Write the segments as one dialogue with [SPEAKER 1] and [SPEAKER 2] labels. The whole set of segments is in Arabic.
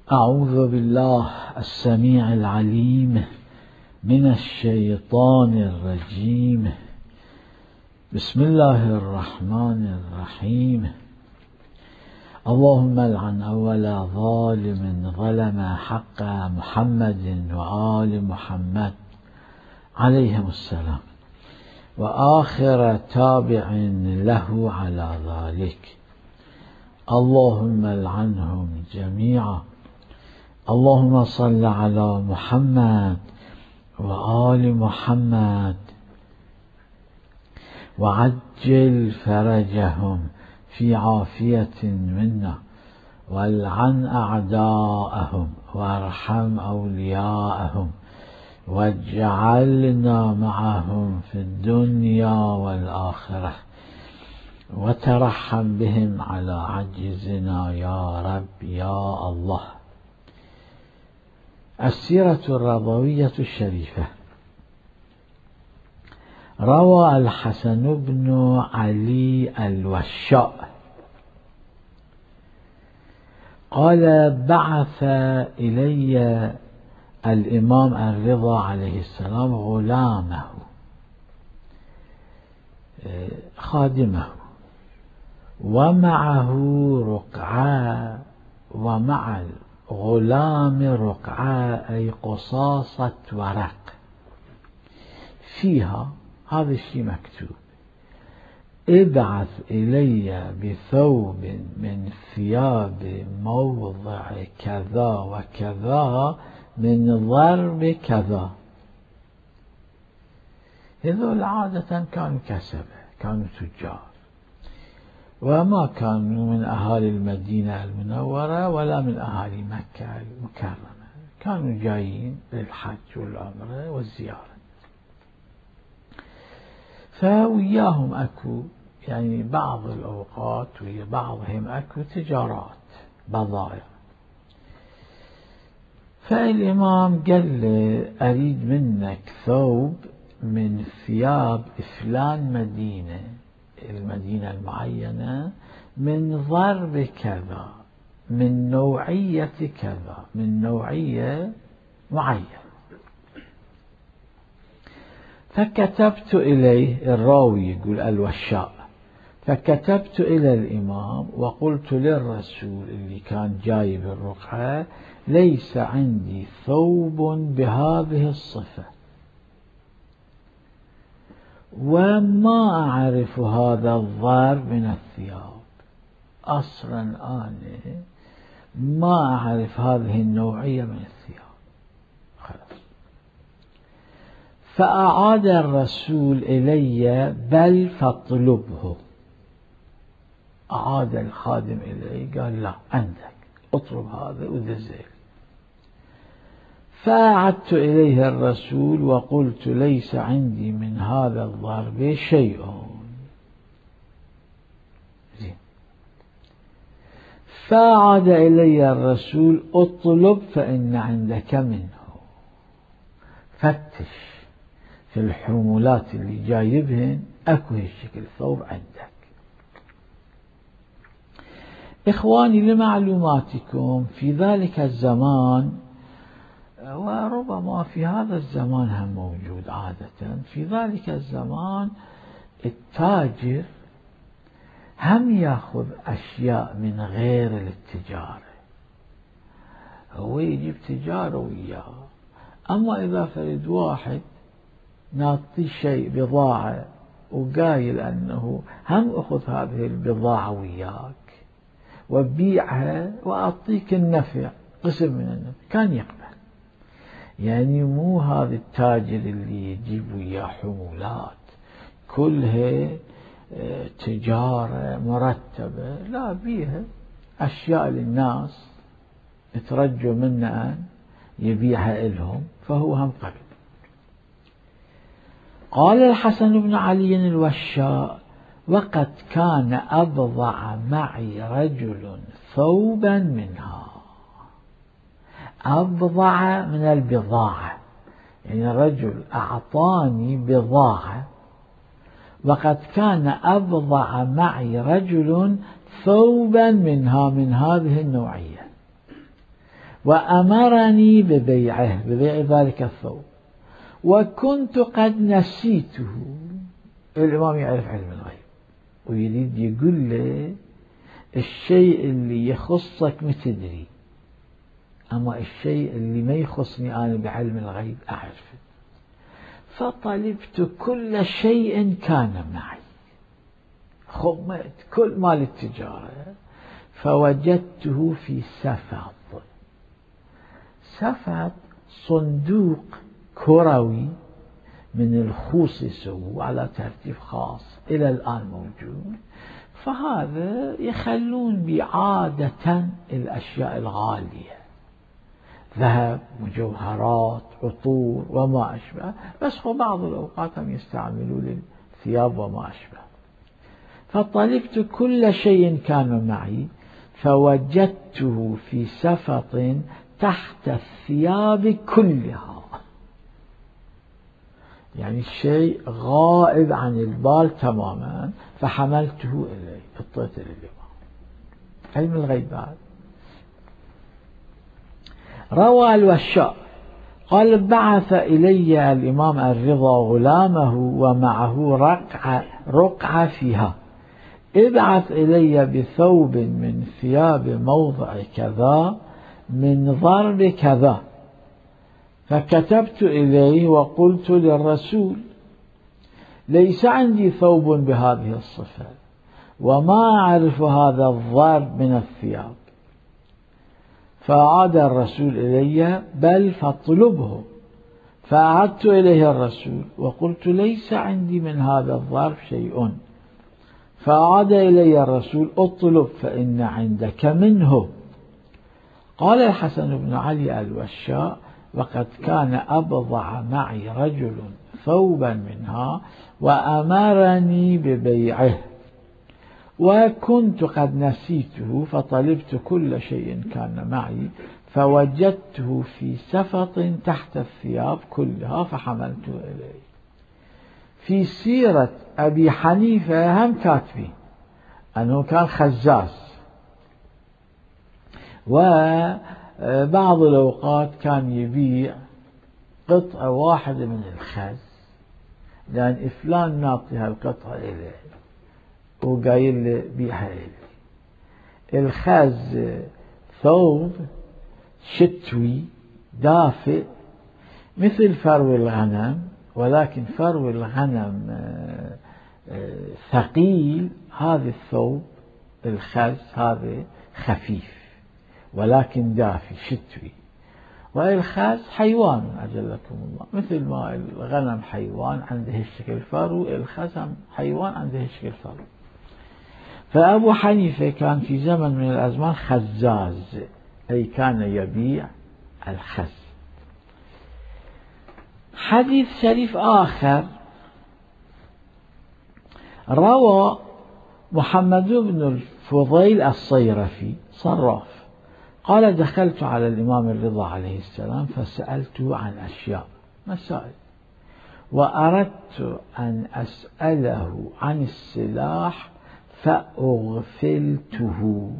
[SPEAKER 1] أعوذ بالله السميع العليم من الشيطان الرجيم. بسم الله الرحمن الرحيم. اللهم لعن أول ظالم ظلم حق محمد وآل محمد عليهم السلام، وآخر تابع له على ذلك. اللهم لعنهم جميعا. اللهم صل على محمد وآل محمد وعجل فرجهم في عافية منا، والعن أعداءهم وارحم أولياءهم، واجعلنا معهم في الدنيا والآخرة، وترحم بهم على عجزنا يا رب يا الله. السيرة الرضوية الشريفة. روى الحسن بن علي الوشاء قال: بعث إلي الإمام الرضا عليه السلام غلامه خادمه، ومعه رقعة، ومع الغلام رقعة أي قصاصة ورق فيها هذا الشيء مكتوب: ابعث إلي بثوب من ثياب موضع كذا وكذا من ضرب كذا. هذول عادة كانوا كسبة، كانوا تجار، وما كانوا من أهالي المدينة المنورة ولا من أهالي مكة المكرمة، كانوا جايين للحج والعمرة والزيارة. فوياهم أكو يعني بعض الأوقات ويا بعضهم أكو تجارات بضائع. فالإمام قال له: أريد منك ثوب من ثياب فلان مدينة، المدينة المعينة، من ضرب كذا، من نوعية كذا، من نوعية معينة. فكتبت إليه، الراوي يقول الوشاء، فكتبت إلى الإمام وقلت للرسول اللي كان جايب الرقعة: ليس عندي ثوب بهذه الصفة، وما أعرف هذا الضرب من الثياب، أصلا أنا ما أعرف هذه النوعية من الثياب. خلاص. فأعاد الرسول إلي: بل فاطلبه. أعاد الخادم إلي قال: لا، عندك اطلب هذا ودزل. فأعدت إليه الرسول وقلت: ليس عندي من هذا الضرب شيء. فأعاد إلي الرسول: اطلب فإن عندك منه. فتش في الحمولات اللي جايبهن أكو هالشكل ثوب عندك. إخواني، لمعلوماتكم، في ذلك الزمان، وربما في هذا الزمان هم موجود عادة، في ذلك الزمان التاجر هم يأخذ أشياء من غير التجارة، هو يجيب تجارة وياه. أما إذا فرد واحد نعطي شيء بضاعة وقايل أنه هم أخذ هذه البضاعة وياك وبيعها وأعطيك النفع، قسم من النفع، كان يقبل. يعني مو هذا التاجر اللي يجيب وياه حمولات كلها تجارة مرتبة، لا، بيها أشياء للناس ترجو منه أن يبيعها إلهم، فهو هم قبل. قال الحسن بن علي الوشاء: وقد كان أبضع معي رجل ثوبا منها. أبضع من البضاعة، يعني الرجل أعطاني بضاعة، وقد كان أبضع معي رجل ثوبا منها، من هذه النوعية، وأمرني ببيعه، ببيع ذلك الثوب، وكنت قد نسيته. الإمام يعرف علم الغيب ويريد يقول له الشيء اللي يخصك ما تدري، أما الشيء اللي ما يخصني أنا بعلم الغيب أعرفه. فطلبت كل شيء كان معي، خمت كل مال التجارة، فوجدته في سفط. سفط صندوق كروي من الخوص يسووه على ترتيب خاص إلى الآن موجود، فهذا يخلون بعادة الأشياء الغالية، ذهب، مجوهرات، عطور وما أشبه، بس في بعض الأوقات هم يستعملوا للثياب وما أشبه. فطلبت كل شيء كان معي فوجدته في سفط تحت الثياب كلها، يعني الشيء غائب عن البال تماما، فحملته إليه، اعطيته للإمام. علم الغيب بعد. روى الوشاء قال بعث إلي الإمام الرضا غلامه ومعه رقعة فيها، ابعث إلي بثوب من ثياب موضع كذا من ضرب كذا. فكتبت إليه وقلت للرسول ليس عندي ثوب بهذه الصفة وما أعرف هذا الضرب من الثياب. فعاد الرسول إلي بل فاطلبه. فأعدت إليه الرسول وقلت ليس عندي من هذا الضرب شيء. فعاد إلي الرسول اطلب فإن عندك منه. قال الحسن بن علي الوشاء وقد كان أبضع معي رجل ثوبا منها وأمرني ببيعه، وكنت قد نسيته، فطلبت كل شيء كان معي فوجدته في سفط تحت الثياب كلها فحملته إليه. في سيرة أبي حنيفة هم كاتبين أنه كان خزاز، وبعض الأوقات كان يبيع قطعة واحدة من الخز، لأن فلان نعطي هالقطعة إليه وقايل له بيعها إلي. الخز ثوب شتوي دافئ مثل فرو الغنم، ولكن فرو الغنم ثقيل، هذا الثوب الخز هذا خفيف ولكن دافي شتوي. والخز حيوان أجلكم الله، مثل ما الغنم حيوان عنده هالشكل فرو، الخز حيوان عنده هالشكل فرو. فأبو حنيفة كان في زمن من الأزمان خزاز، أي كان يبيع الخز. حديث شريف آخر روى محمد بن الفضيل الصيرفي صراف قال دخلت على الإمام الرضا عليه السلام فسألته عن أشياء مسائل، وأردت أن أسأله عن السلاح فأغفلته،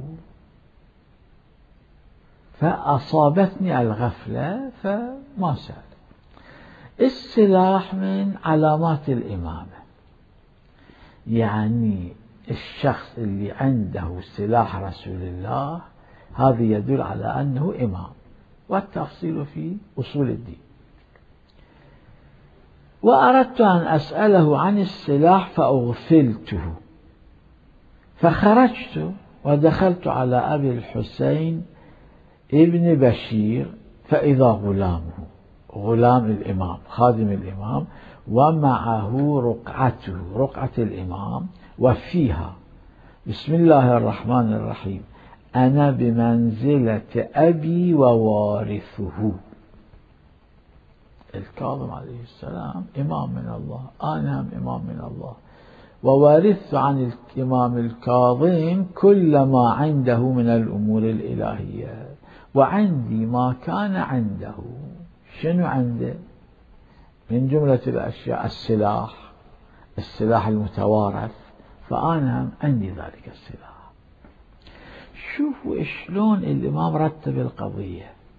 [SPEAKER 1] فأصابتني الغفلة فما سأل. السلاح من علامات الإمامة، يعني الشخص اللي عنده سلاح رسول الله هذا يدل على أنه إمام، والتفصيل في أصول الدين. وأردت أن أسأله عن السلاح فأغفلته، فخرجت ودخلت على أبي الحسين ابن بشير فإذا غلامه، غلام الإمام خادم الإمام، ومعه رقعته رقعة الإمام، وفيها بسم الله الرحمن الرحيم أنا بمنزلة أبي ووارثه. الكاظم عليه السلام إمام من الله، أنا إمام من الله، ووارثت عن الإمام الكاظم كل ما عنده من الأمور الإلهية، وعندي ما كان عنده. شنو عنده؟ من جملة الأشياء السلاح المتوارث، فأنا عندي ذلك السلاح. شوفوا شلون الإمام رتب القضية.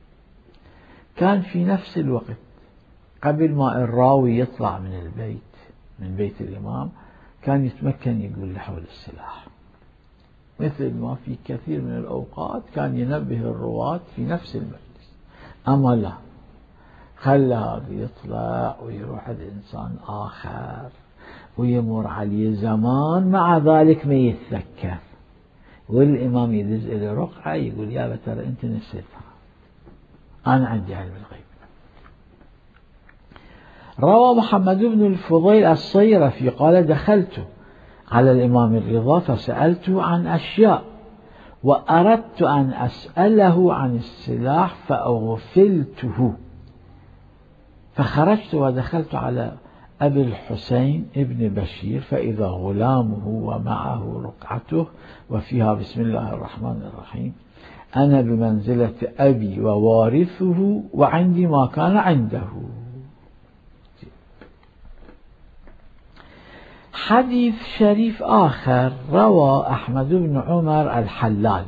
[SPEAKER 1] كان في نفس الوقت قبل ما الراوي يطلع من البيت، من بيت الإمام، كان يتمكن يقول لحول السلاح، مثل ما في كثير من الأوقات كان ينبه الرواة في نفس المجلس. أما لا، خلى هذا يطلع ويروح عند إنسان آخر ويمر عليه زمان، مع ذلك ما يتذكر، والإمام يدز إلى رقعة يقول يا ترى أنت نسيتها، أنا عندي علم الغيب. روى محمد بن الفضيل الصيرفي قال: دخلت على الإمام الرضا فسألته عن أشياء، وأردت أن أسأله عن السلاح فأغفلته، فخرجت ودخلت على أبي الحسين ابن بشير فإذا غلامه ومعه رقعته وفيها بسم الله الرحمن الرحيم: أنا بمنزلة أبي ووارثه وعندي ما كان عنده. حديث شريف آخر روى أحمد بن عمر الحلال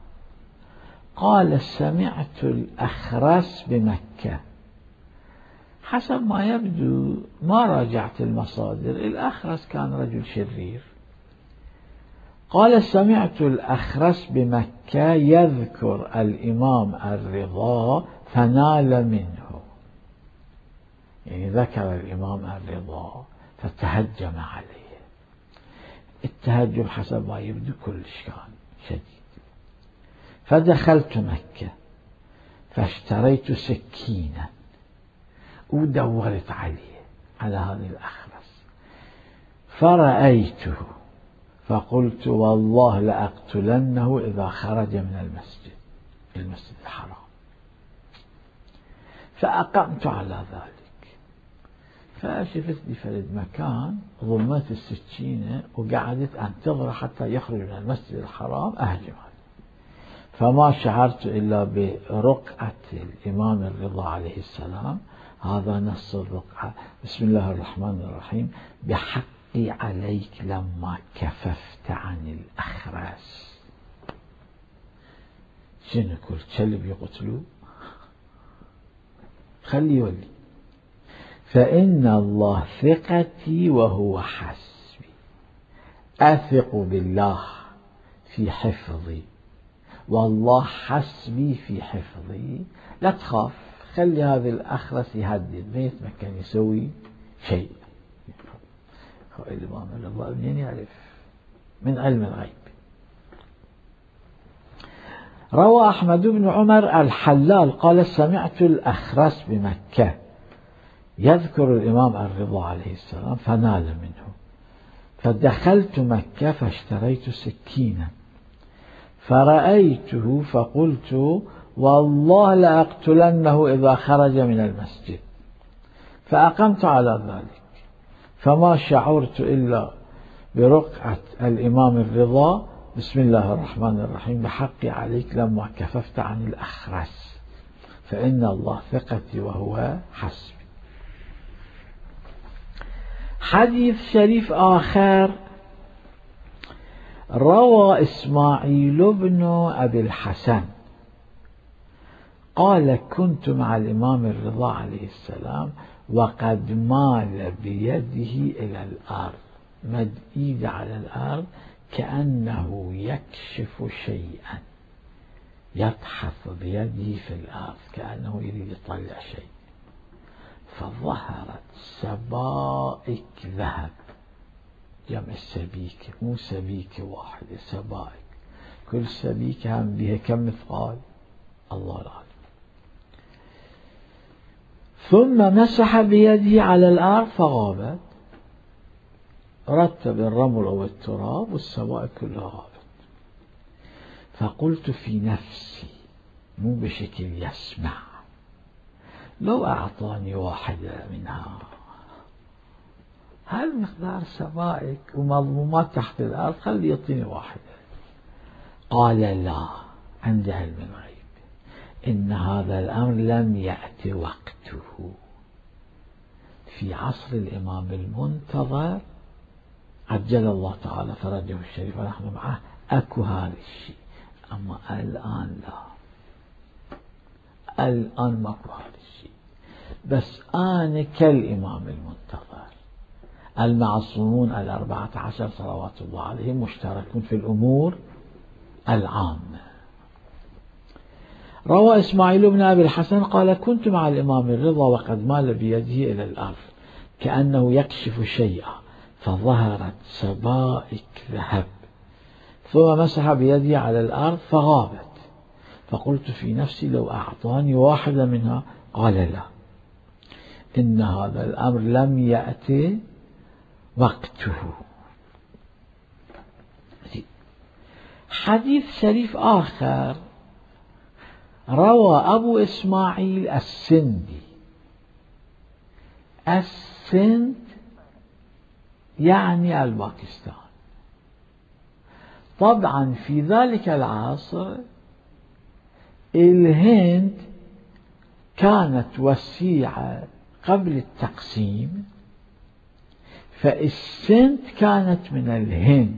[SPEAKER 1] قال: سمعت الأخرس بمكة. حسب ما يبدو ما راجعت المصادر، الأخرس كان رجل شرير. قال: سمعت الأخرس بمكة يذكر الإمام الرضا فنال منه، يعني ذكر الإمام الرضا فتهجم عليه. التهجم حسب ما يبدو كلش كان شديد. فدخلت مكة فاشتريت سكينا ودورت عليه، على هذا الأخرس، فرأيته فقلت: والله لأقتلنه إذا خرج من المسجد الحرام. فأقمت على ذلك، فشفت لي فرد مكان، ضمت السكينة وقعدت أنتظر حتى يخرج من المسجد الحرام أهجم عليه. فما شعرت إلا برقعة الإمام الرضا عليه السلام، هذا نص الرقعة: بسم الله الرحمن الرحيم: بحقي عليك لما كففت عن الأخرس. شنو كل كلب يقتلوه؟ خلي يولي. فإن الله ثقتي وهو حسبي، أثق بالله في حفظي والله حسبي في حفظي. لا تخاف، خلي هذا الأخرس يهدد، ما يتمكن يسوي شيء. الإمام الرضا منين يعرف؟ من علم الغيب. روى أحمد بن عمر الحلال قال: سمعت الأخرس بمكة يذكر الإمام الرضا عليه السلام فنال منه، فدخلت مكة فاشتريت سكينا فرأيته فقلت: والله لأقتلنه إذا خرج من المسجد. فأقمت على ذلك، فما شعرت إلا برقعة الإمام الرضا: بسم الله الرحمن الرحيم: بحقي عليك لما كففت عن الأخرس، فإن الله ثقتي وهو حسبي. حديث شريف آخر روى إسماعيل بن أبي الحسن قال: كنت مع الإمام الرضا عليه السلام وقد مال بيده إلى الأرض، مد إيده على الأرض كأنه يكشف شيئا، يبحث بيده في الأرض كأنه يريد يطلع شيء، فظهرت سبائك ذهب، جمع سبيكة، مو سبيكة واحدة، سبائك، كل سبيكة هم بها كم مثقال؟ الله العالم. ثم مسح بيده على الأرض فغابت، رتب الرمل والتراب والسوائك كلها غابت. فقلت في نفسي، مو بشكل يسمع، لو أعطاني واحدة منها، هل مقدار سبائك ومضمومات تحت الأرض، خلي يعطيني واحدة. قال: لا، عند علم الغيب، إن هذا الأمر لم يأتي وقته. في عصر الإمام المنتظر عجل الله تعالى فرجه الشريف ونحن معه أكو هذا الشيء، أما الآن لا، الآن ماكو هذا الشيء، بس أنا كالإمام المنتظر. المعصومون 14 صلوات الله عليهم مشتركون في الأمور العامة. روى إسماعيل بن أبي الحسن قال: كنت مع الإمام الرضا وقد مال بيده إلى الأرض كأنه يكشف شيئا، فظهرت سبائك ذهب، ثم مسح بيده على الأرض فغابت، فقلت في نفسي: لو أعطاني واحدة منها. قال: لا، إن هذا الأمر لم يأتي وقته. حديث شريف آخر روى أبو إسماعيل السندي. السند يعني الباكستان. طبعا في ذلك العصر الهند كانت وسيعة قبل التقسيم، فالسند كانت من الهند.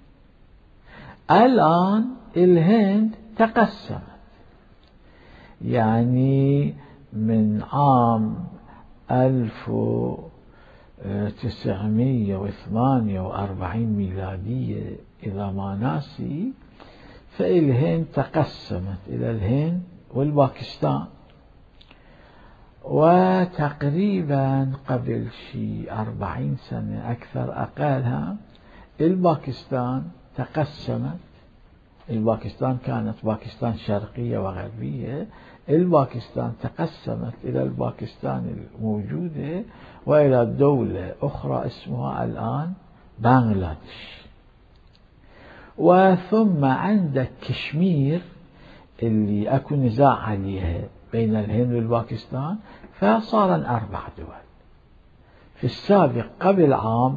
[SPEAKER 1] الآن الهند تقسمت، يعني من عام 1948 ميلادية إذا ما ناسي، فالهند تقسمت إلى الهند والباكستان. وتقريبا قبل شي 40 سنة أكثر أقلها الباكستان تقسمت. الباكستان كانت باكستان شرقية وغربية، الباكستان تقسمت إلى الباكستان الموجودة وإلى دولة أخرى اسمها الآن بنغلاديش. وثم عندك كشمير اللي أكو نزاع عليها بين الهند والباكستان، فصار 4 دول. في السابق قبل عام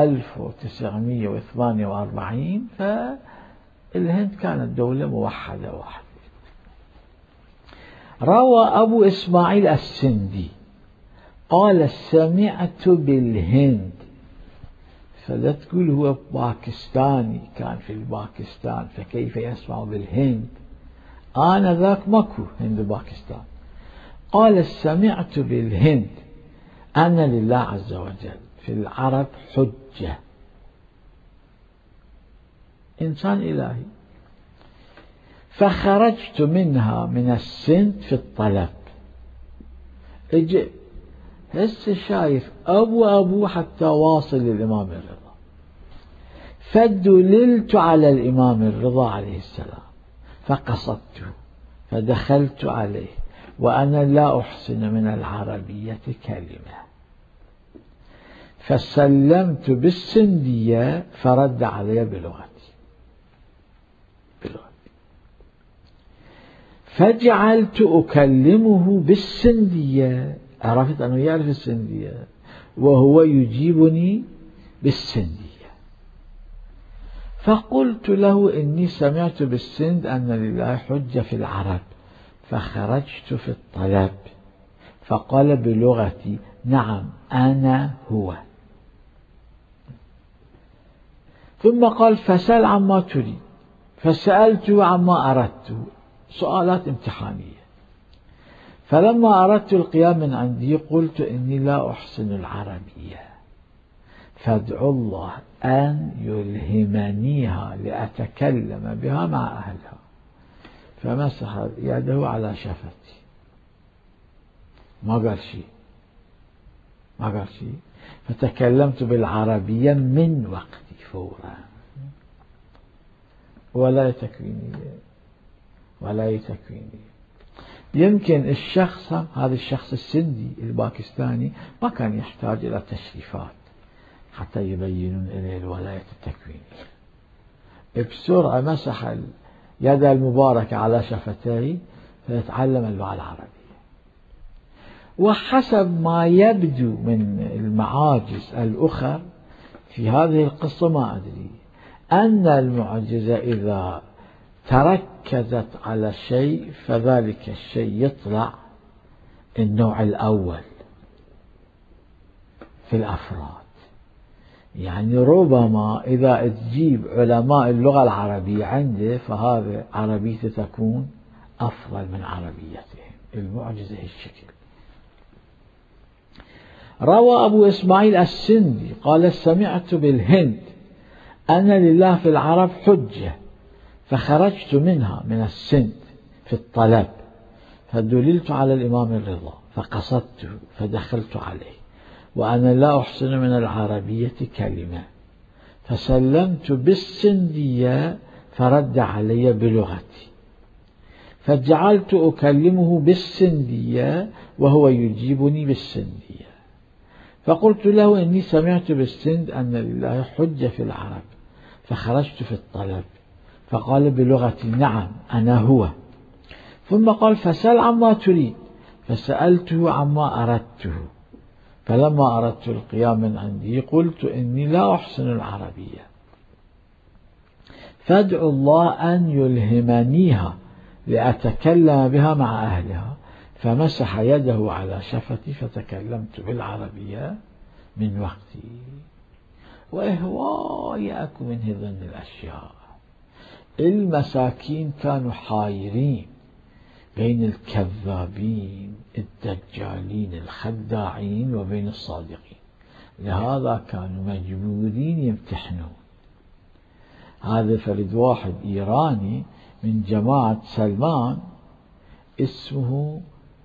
[SPEAKER 1] 1948 فالهند كانت دولة موحدة واحدة. روى أبو إسماعيل السندي قال: سمعت بالهند. فلا تقول هو باكستاني كان في الباكستان فكيف يسمع بالهند؟ آنذاك ماكو هند وباكستان. قال: سمعت بالهند أن لله عز وجل في العرب حجة، إنسان إلهي، فخرجت منها من السند في الطلب. هسه شايف أبو حتى واصل للإمام الرضا، فدللت على الإمام الرضا عليه السلام فقصدته فدخلت عليه وأنا لا أحسن من العربية كلمة، فسلمت بالسندية فرد علي بلغتي. فجعلت أكلمه بالسندية، عرفت أنه يعرف السندية، وهو يجيبني بالسندية. فقلت له: إني سمعت بالسند أن لله حجة في العرب، فخرجت في الطلب. فقال بلغتي: نعم أنا هو. ثم قال: فسأل عما تريد. فسألته عما أردت، سؤالات امتحانية. فلما أردت القيام من عندي قلت: إني لا أحسن العربية، فادعو الله أن يلهمنيها لأتكلم بها مع أهلها. فمسح يده على شفتي، ما قال شيء. فتكلمت بالعربية من وقتي فورا، ولا تكوينية. يمكن الشخص هذا الشخص السندي الباكستاني ما كان يحتاج إلى تشريفات حتى يبينون إليه الولاية التكوينية. بسرعة مسح اليد المباركة على شفتيه فيتعلم اللغة العربية. وحسب ما يبدو من المعاجز الأخرى في هذه القصة ما أدري، أن المعجزة إذا تركزت على شيء فذلك الشيء يطلع النوع الأول في الأفراد. يعني ربما إذا تجيب علماء اللغة العربية عنده فهذا عربيته تكون أفضل من عربيتهم. المعجزة الشكل. روى أبو إسماعيل السندي قال سمعت بالهند أن لله في العرب حجة، فخرجت منها من السند في الطلب، فدللت على الإمام الرضا فقصدته فدخلت عليه وأنا لا أحسن من العربية كلمة، فسلمت بالسندية فرد علي بلغتي، فجعلت أكلمه بالسندية وهو يجيبني بالسندية، فقلت له إني سمعت بالسند أن لله حجة في العرب، فخرجت في الطلب، فقال بلغتي نعم أنا هو، ثم قال فسل عما تريد، فسألته عما أردته، فلما أردت القيام من عندي قلت إني لا أحسن العربية، فادعو الله أن يلهمنيها لأتكلم بها مع أهلها، فمسح يده على شفتي فتكلمت بالعربية من وقتي. وإهواء أكو من هذن الأشياء. المساكين كانوا حايرين بين الكذابين الدجالين الخداعين وبين الصادقين، لهذا كانوا مجبورين يمتحنون. هذا فرد واحد إيراني من جماعة سلمان اسمه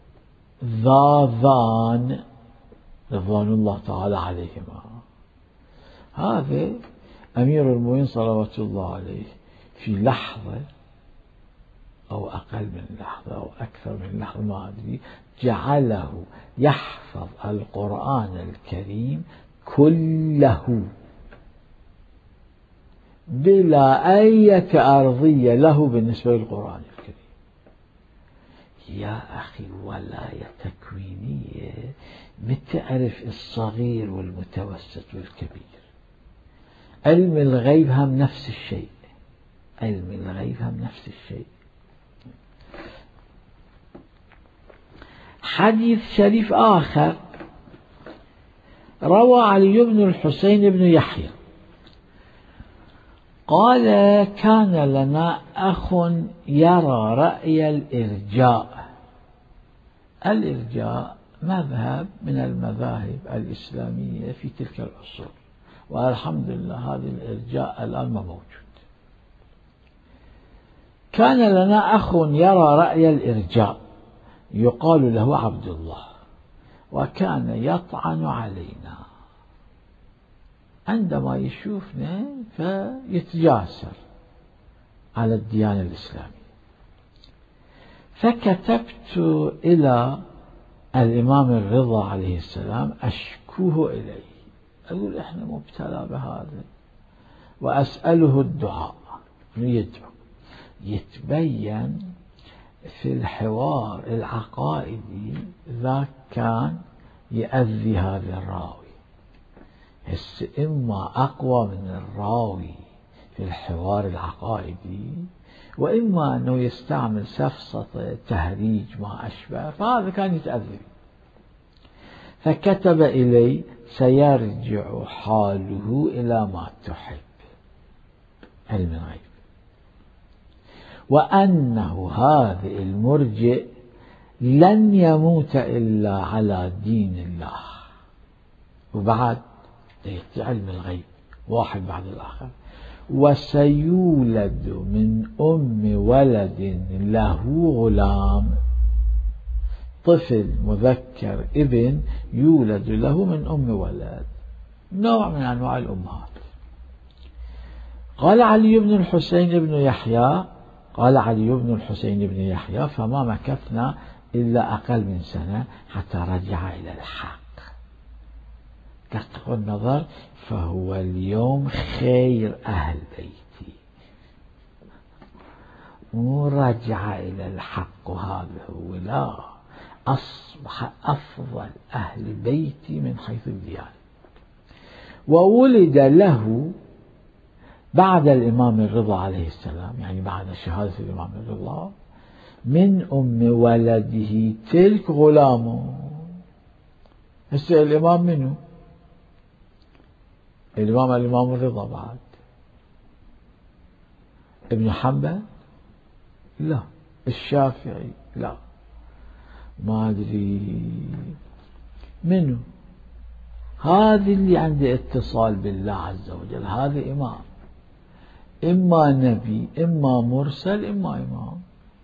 [SPEAKER 1] ذاذان رضوان الله تعالى عليهما، هذا أمير المؤمنين صلوات الله عليه في لحظة أو أقل من لحظة أو أكثر من لحظة ما أدري جعله يحفظ القرآن الكريم كله بلا أي أرضية له بالنسبة للقرآن الكريم. يا أخي ولاية تكوينية بتعرف الصغير والمتوسط والكبير. علم الغيب هم نفس الشيء، علم الغيب هم نفس الشيء. حديث شريف آخر روى علي بن الحسين بن يحيى قال كان لنا أخ يرى رأي الإرجاء. الإرجاء مذهب من المذاهب الإسلامية في تلك العصور، والحمد لله هذا الإرجاء الآن ما موجود. كان لنا أخ يرى رأي الإرجاء يقال له عبد الله، وكان يطعن علينا عندما يشوفنا فيتجاسر على الديانة الإسلامية. فكتبت إلى الإمام الرضا عليه السلام أشكوه إليه، أقول إحنا مبتلى بهذا وأسأله الدعاء يدعو. يتبين في الحوار العقائدي ذاك كان يأذي هذا الراوي، هسه إما أقوى من الراوي في الحوار العقائدي، وإما أنه يستعمل سفسطة تهريج ما أشبه، فهذا كان يتأذي. فكتب إلي سيرجع حاله إلى ما تحب، علم الغيب، وأنه هذا المرجئ لن يموت إلا على دين الله. وبعد يأتي علم الغيب واحد بعد الآخر، وسيولد من أم ولد له غلام، طفل مذكر ابن يولد له من أم ولد، نوع من أنواع الأمهات. قال علي بن الحسين بن يحيى قال علي بن الحسين بن يحيى فما مكثنا إلا أقل من سنة حتى رجع إلى الحق. دققوا النظر، فهو اليوم خير أهل بيتي، مو رجع إلى الحق وهذا هو، لا، أصبح أفضل أهل بيتي من حيث الديانة. وولد له بعد الإمام الرضا عليه السلام، يعني بعد شهادة الإمام الرضا، من أم ولده تلك غلامه. هسه الإمام منه؟ الإمام الرضا بعد ابن حنبل؟ لا، الشافعي لا، ما أدري منه، هذه اللي عنده اتصال بالله عز وجل، هذا إمام، إما نبي إما مرسل إما إمام.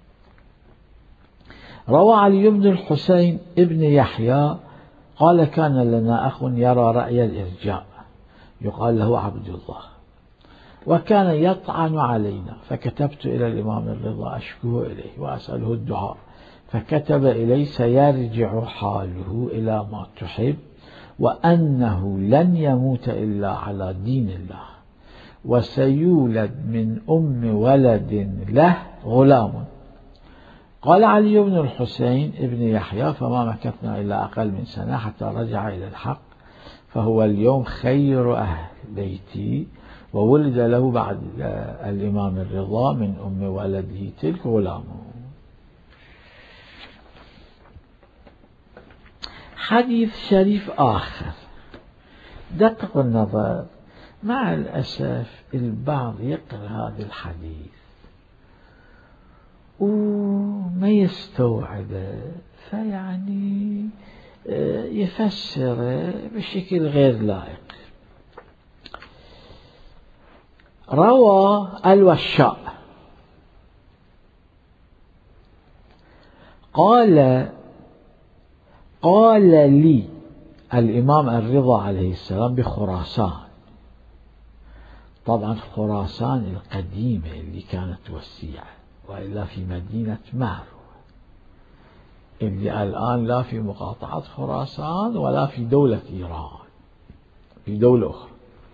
[SPEAKER 1] روى علي بن الحسين ابن يحيى قال كان لنا أخ يرى رأي الإرجاء يقال له عبد الله، وكان يطعن علينا، فكتبت إلى الإمام الرضا أشكوه إليه وأسأله الدعاء، فكتب إلي سيرجع حاله إلى ما تحب، وأنه لن يموت إلا على دين الله، وسيولد من أم ولد له غلام. قال علي بن الحسين ابن يحيى فما مكثنا إلا أقل من سنة حتى رجع إلى الحق، فهو اليوم خير أهل بيتي، وولد له بعد الإمام الرضا من أم ولده تلك غلامه. حديث شريف آخر دققوا النظر، مع الأسف البعض يقرأ هذا الحديث وما يستوعبه، فيعني يفسره بشكل غير لائق. روى الوشاء قال لي الإمام الرضا عليه السلام بخراسان، طبعا خراسان القديمة اللي كانت وسيعة، وإلا في مدينة مارو اللي الآن لا في مقاطعة خراسان ولا في دولة إيران، في دولة أخرى.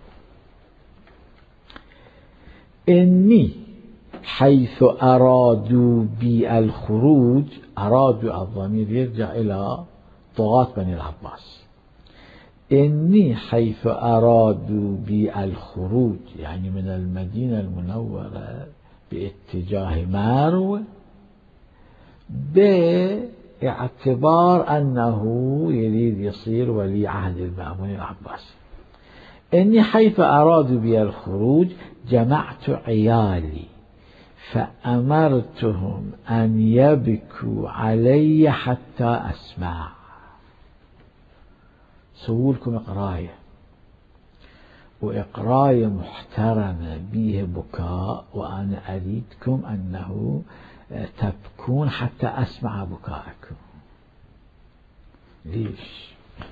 [SPEAKER 1] إني حيث أرادوا بي الخروج، أرادوا الضمير يرجع إلى طغاة بني العباس، إني حيث أرادوا بي الخروج يعني من المدينة المنورة باتجاه مارو، باعتبار أنه يريد يصير ولي عهد المأمون العباسي. إني حيث أرادوا بي الخروج جمعت عيالي فأمرتهم أن يبكوا علي حتى أسمع. سوولكم إقراية، وإقراية محترمة بيه بكاء، وأنا أريدكم أنه تبكون حتى أسمع بكاءكم. ليش؟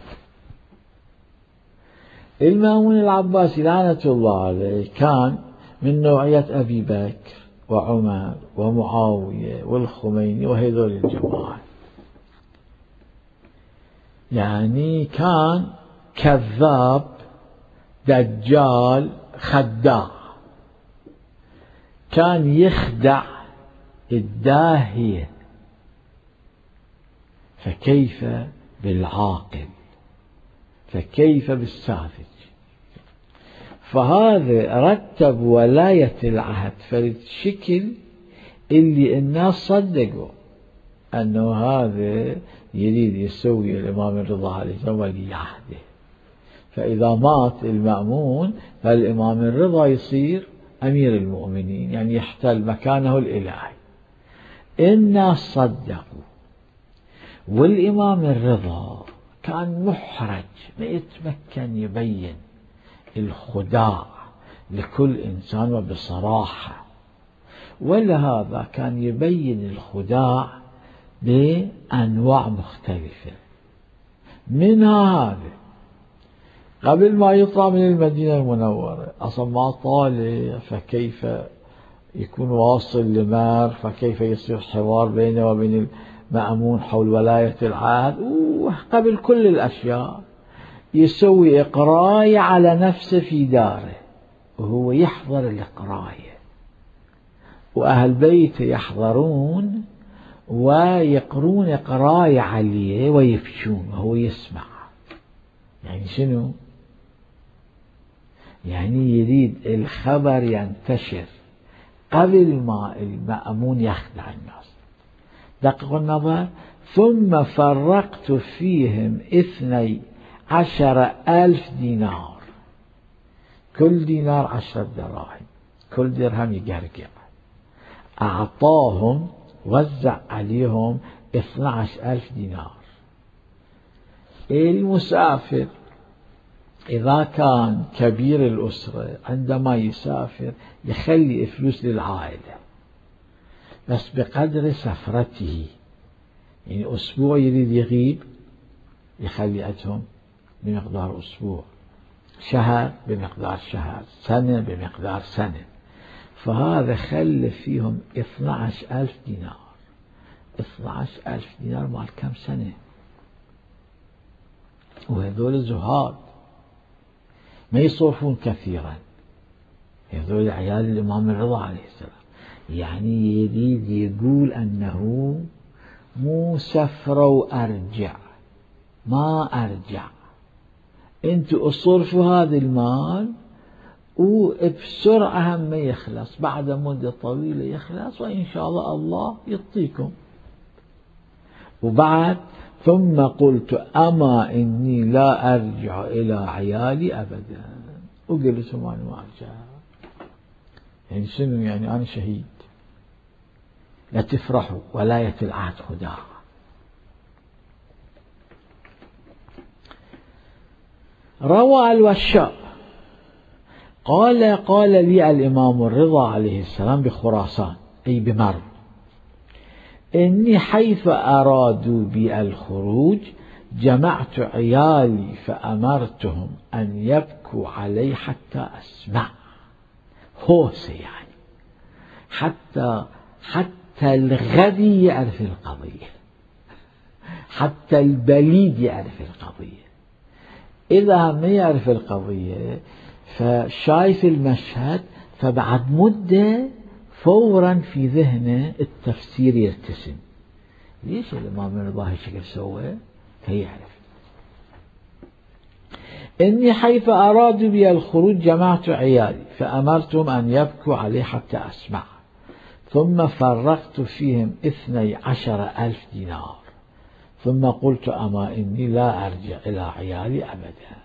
[SPEAKER 1] المأمون العباسي لعنة الله عليه كان من نوعية أبي بكر وعمر ومعاوية والخميني وهذول الجماعة، يعني كان كذاب دجال خداع، كان يخدع الداهية، فكيف بالعاقل، فكيف بالساذج. فهذا رتب ولاية العهد فرد شكل اللي الناس صدقوا أنه هذا يريد يسوي الإمام الرضا عليه السلام ولي عهده، فإذا مات المأمون فالإمام الرضا يصير أمير المؤمنين، يعني يحتل مكانه الإلهي. الناس صدقوا، والإمام الرضا كان محرج، ما يتمكن يبين الخداع لكل إنسان وبصراحة، ولهذا كان يبين الخداع بأنواع مختلفة. منها هذا، قبل ما يطلع من المدينة المنورة أصلا ما طالع، فكيف يكون واصل لمار، فكيف يصير حوار بينه وبين المأمون حول ولاية العهد، وقبل كل الأشياء يسوي إقراية على نفسه في داره، وهو يحضر الإقراية، وأهل بيته يحضرون ويقرون إقراية عليه ويبكون وهو يسمع. يعني شنو؟ يعني يريد الخبر ينتشر قبل ما المأمون يخدع الناس. دققوا النظر. ثم فرقت فيهم 12,000 دينار، كل دينار 10 دراهم، كل درهم يقرقع. أعطاهم وزع عليهم 12,000 دينار. المسافر إذا كان كبير الأسرة عندما يسافر يخلي فلوس للعائلة بس بقدر سفرته، يعني أسبوع يريد يغيب يخلي عندهم بمقدار أسبوع، شهر بمقدار شهر، سنة بمقدار سنة، فهذا خلى فيهم 12,000 دينار. 12,000 دينار مال كم سنة، وهذول زهاد ما يصرفون كثيرا، هذول عيال الإمام الرضا عليه السلام. يعني يريد يقول أنه مو سفرة وأرجع، ما أرجع، أنتوا اصرفوا هذا المال وبسرعة هم يخلص، بعد مدة طويلة يخلص وإن شاء الله يعطيكم. وبعد ثم قلت أما إني لا أرجع إلى عيالي أبدا، وقلت ما أرجع. يعني شنو؟ يعني أنا شهيد، لا تفرحوا ولاية العهد خداع. روى الوشاء قال لي الإمام الرضا عليه السلام بخراسان أي بمرو إني حيث أرادوا بي الخروج جمعت عيالي فأمرتهم أن يبكوا علي حتى أسمع. هوسة يعني حتى الغبي يعرف القضية، حتى البليد يعرف القضية. إذا ما يعرف القضية فشايف المشهد، فبعد مدة فورا في ذهنه التفسير يرتسم. ليش الإمام الرضا هالشكل سوى؟ فيعرف. إني حيث أرادوا بي الخروج جمعت عيالي فأمرتهم أن يبكوا عليه حتى أسمع، ثم فرقت فيهم 12,000 دينار، ثم قلت أما إني لا أرجع إلى عيالي أبدا.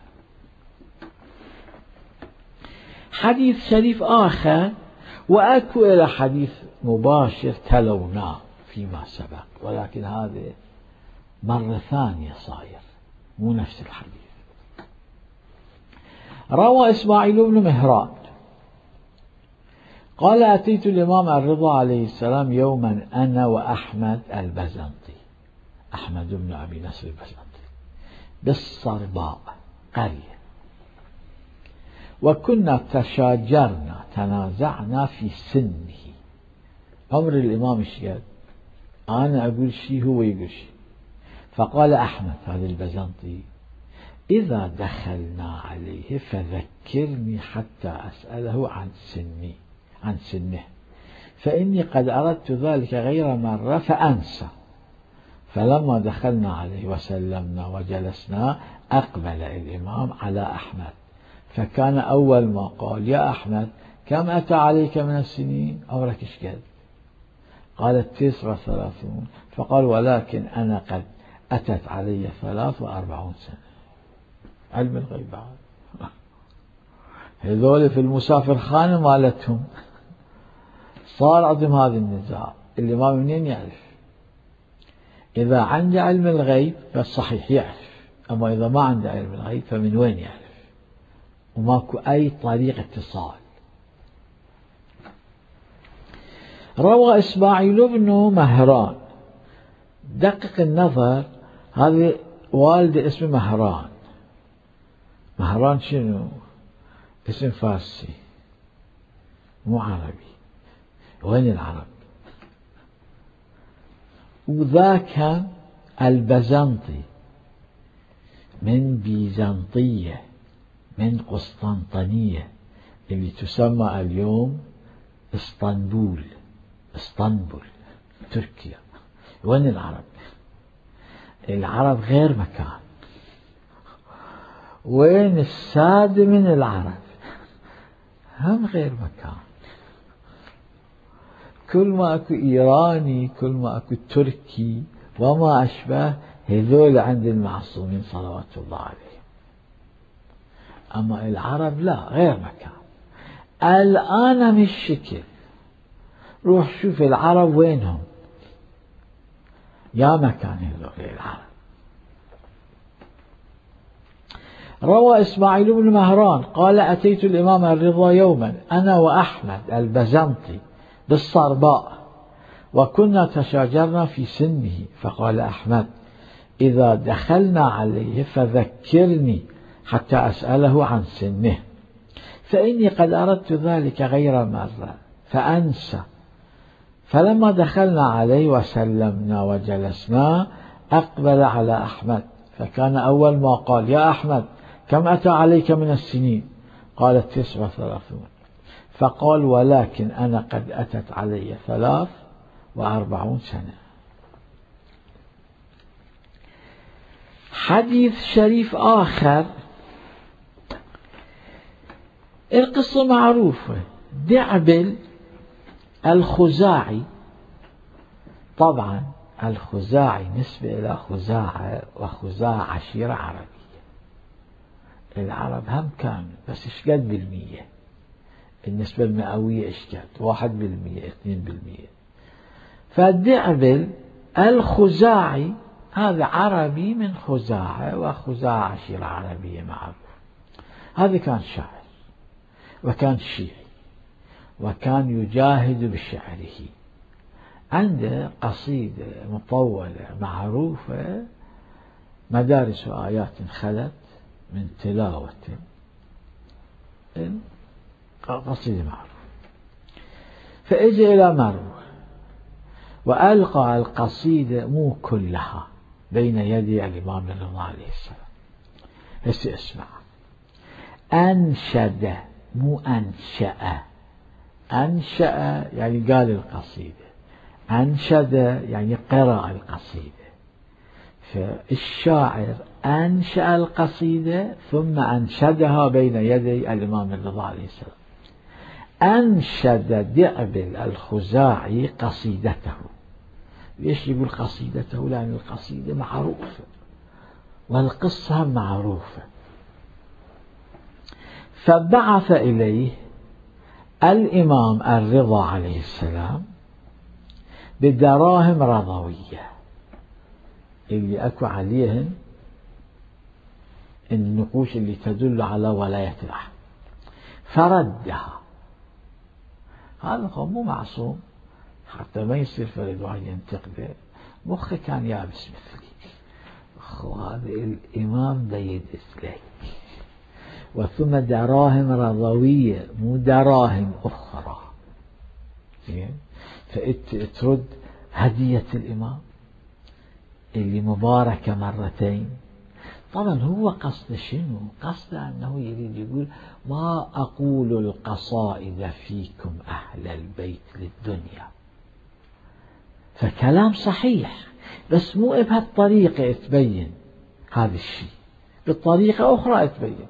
[SPEAKER 1] حديث شريف آخر، وأكو إلى حديث مباشر تلوناه فيما سبق، ولكن هذا مرة ثانية صاير مو نفس الحديث. روى إسماعيل بن مهران قال أتيت الإمام الرضا عليه السلام يوما أنا وأحمد البزنطي، أحمد بن أبي نصر البزنطي، بالصرباء قرية، وكنا تشاجرنا تنازعنا في سنه. عمر الإمام الشيخ أنا أقول شيء هو يقول شيء. فقال أحمد هذا البزنطي إذا دخلنا عليه فذكرني حتى أسأله عن سنه، فإني قد أردت ذلك غير مرة فأنسى. فلما دخلنا عليه وسلمنا وجلسنا أقبل الإمام على أحمد، فكان أول ما قال يا أحمد كم أتى عليك من السنين؟ عمرك إيش قد؟ قال 39. فقال ولكن أنا قد أتت علي 43 سنة. علم الغيب بعد. هذول في المسافر خانة مالتهم صار عندهم هذا النزاع. الإمام منين يعرف؟ إذا عنده علم الغيب فالصحيح يعرف، أما إذا ما عنده علم الغيب فمن وين يعرف؟ وماكو أي طريق اتصال. روى إسماعيل بن مهران، دقق النظر، هذه والدة اسمه مهران. مهران شنو؟ اسم فارسي مو عربي. وين العرب؟ وذاك البزنطي من بيزنطية، من قسطنطينية اللي تسمى اليوم اسطنبول تركيا. وين العرب؟ العرب غير مكان. وين السادة من العرب؟ هم غير مكان. كل ما أكو إيراني، كل ما أكو تركي وما أشبه، هذول عند المعصومين صلوات الله عليهم. أما العرب لا، غير مكان. الآن مش شكل. روح شوف العرب وينهم، يا مكان هذول العرب. روى إسماعيل بن مهران قال أتيت الإمام الرضا يوما أنا وأحمد البزنطي بالصرباء وكنا تشاجرنا في سنه، فقال أحمد إذا دخلنا عليه فذكرني حتى أسأله عن سنه، فإني قد أردت ذلك غير مرة فأنسى. فلما دخلنا عليه وسلمنا وجلسنا أقبل على أحمد، فكان أول ما قال يا أحمد كم أتى عليك من السنين؟ قال 39. فقال ولكن أنا قد أتت علي 43 سنة. حديث شريف آخر، القصة معروفة. دعبل الخزاعي، طبعا الخزاعي نسبة إلى خزاعة، وخزاعة عشيرة عربية. العرب هم كانوا بس إشقد بالمية، النسبة المئوية إشقد 1%، 2%. فالدعبل الخزاعي هذا عربي من خزاعة، وخزاعة عشيرة عربية معروف. هذا كان شاعر وكان شيعي وكان يجاهد بشعره. عنده قصيدة مطولة معروفة مدارس آيات خلت من تلاوة، قصيدة معروفة. فإجى إلى مروة وألقى القصيدة مو كلها بين يدي الإمام الرضا عليه السلام. هسه اسمع. أنشد مو أنشأ، أنشأ يعني قال القصيدة، أنشد يعني قرأ القصيدة. فالشاعر أنشأ القصيدة ثم أنشدها بين يدي الإمام الرضا عليه السلام. أنشد دعبل الخزاعي قصيدته. ليش يقول قصيدته؟ لأن القصيدة معروفة والقصة معروفة. فبعث إليه الإمام الرضا عليه السلام بدراهم رضوية اللي أكو عليهن النقوش اللي تدل على ولاية العهد، فردها. هذا هو مو معصوم، حتى ما يصير فرد واحد ينتقده. مخه كان يابس مثلي، هذا الإمام دا يدس لك. وثم دراهم رضوية مو دراهم أخرى، فترد هدية الإمام اللي مباركة مرتين. طبعا هو قصد شنو؟ قصد أنه يريد يقول ما أقول القصائد فيكم أهل البيت للدنيا، فكلام صحيح بس مو بهالطريقة تبين هذا الشيء، بالطريقة أخرى تبين.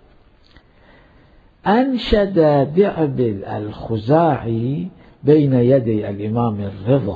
[SPEAKER 1] أنشد دعبل الخزاعي بين يدي الإمام الرضا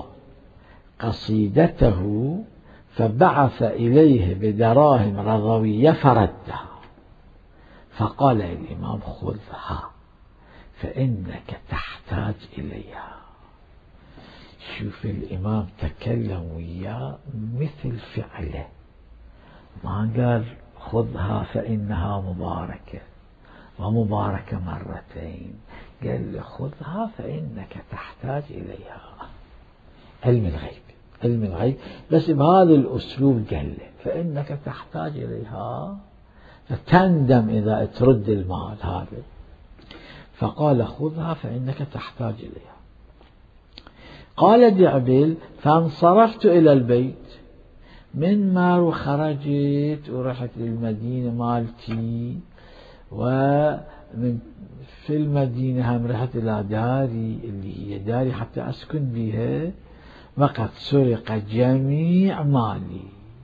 [SPEAKER 1] قصيدته، فبعث إليه بدراهم رضوية فردها. فقال الإمام خذها فإنك تحتاج إليها. شوف الإمام تكلم وياه مثل فعله، ما قال خذها فإنها مباركة ومباركة مرتين، قال له خذها فإنك تحتاج إليها. علم الغيب، علم الغيب بس بهذا الأسلوب قال له فإنك تحتاج إليها، فتندم إذا ترد المال هذا. فقال خذها فإنك تحتاج إليها. قال دعبل فانصرفت إلى البيت، من ما خرجت ورحت للمدينة مالتي، ومن في المدينة هم رحت إلى داري اللي هي داري حتى أسكن بها، وقد سرق جميع مالي.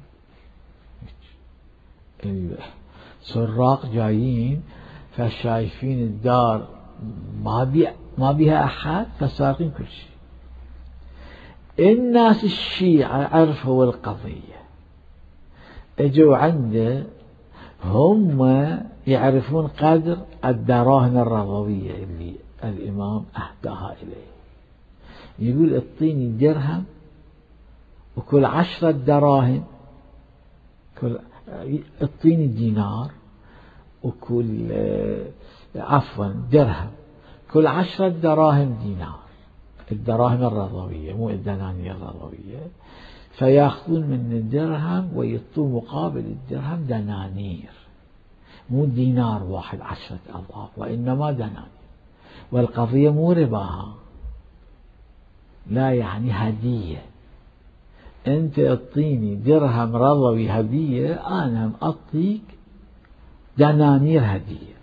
[SPEAKER 1] السراق جايين فشايفين الدار ما بيها أحد فسارقين كل شيء. الناس الشيعة عرفوا القضية، اجوا عنده، هم يعرفون قدر الدراهم الرضوية اللي الإمام أهداها إليه. يقول اعطيني درهم وكل 10 دراهم، كل اعطيني دينار، وكل درهم، كل 10 دراهم دينار، الدراهم الرضوية مو الدنانير الرضوية، فيأخذون من الدرهم ويعطون مقابل الدرهم دنانير، مو دينار واحد 10 أضعاف، وإنما دنانير. والقضية مو رباها، لا، يعني هدية. أنت اعطيني درهم رضوي هدية، أنا أعطيك دنانير هدية.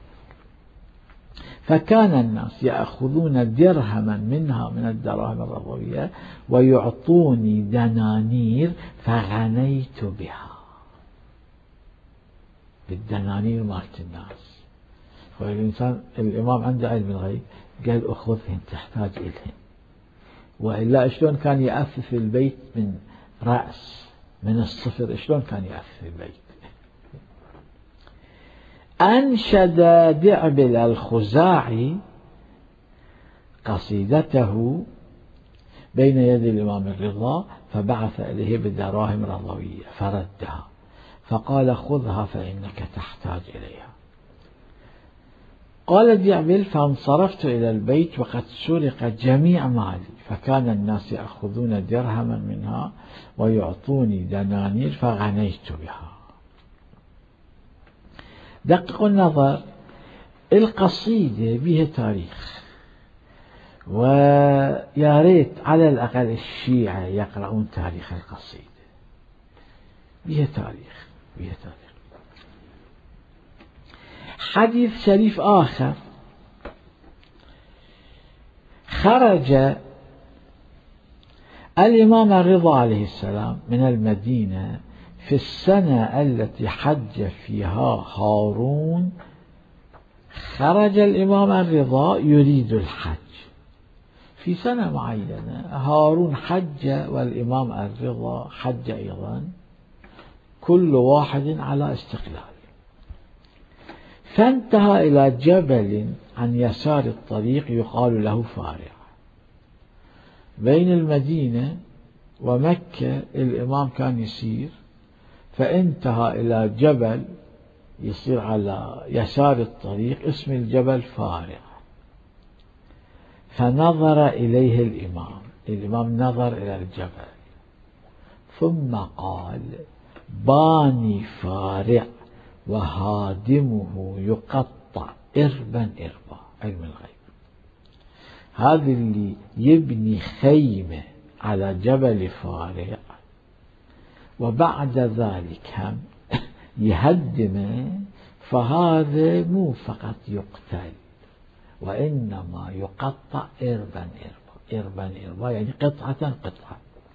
[SPEAKER 1] فكان الناس يأخذون درهما منها من الدراهم الرضوية ويعطوني دنانير فغنيت بها، بالدنانير مالت الناس. والإنسان الإمام عنده علم الغيب، قال أخذهن تحتاج إلهن، وإلا شلون كان يأسس البيت من رأس، من الصفر، شلون كان يأسس البيت. أنشد دعبل الخزاعي قصيدته بين يدي الإمام الرضا، فبعث إليه بدراهم رضوية فردها، فقال خذها فإنك تحتاج إليها. قال دعبل فانصرفت إلى البيت وقد سرق جميع مالي، فكان الناس يأخذون درهما منها ويعطوني دنانير فغنيت بها. دققوا النظر، القصيدة بها تاريخ، ويا ريت على الأقل الشيعة يقرؤون تاريخ القصيدة، بها تاريخ، بها تاريخ. حديث شريف آخر، خرج الإمام الرضا عليه السلام من المدينة في السنة التي حج فيها هارون. خرج الإمام الرضا يريد الحج في سنة معينة، هارون حج والإمام الرضا حج أيضا، كل واحد على استقلال. فانتهى إلى جبل عن يسار الطريق يقال له فارع، بين المدينة ومكة الإمام كان يسير، فانتهى إلى جبل يصير على يسار الطريق اسم الجبل فارع. فنظر إليه الإمام نظر إلى الجبل ثم قال باني فارع وهادمه يقطع إربا إربا. علم الغيب، هذا اللي يبني خيمة على جبل فارع وبعد ذلك هم يهدمه، فهذا مو فقط يقتل وإنما يقطع إربا إربا، إربا إربا يعني قطعة قطعة.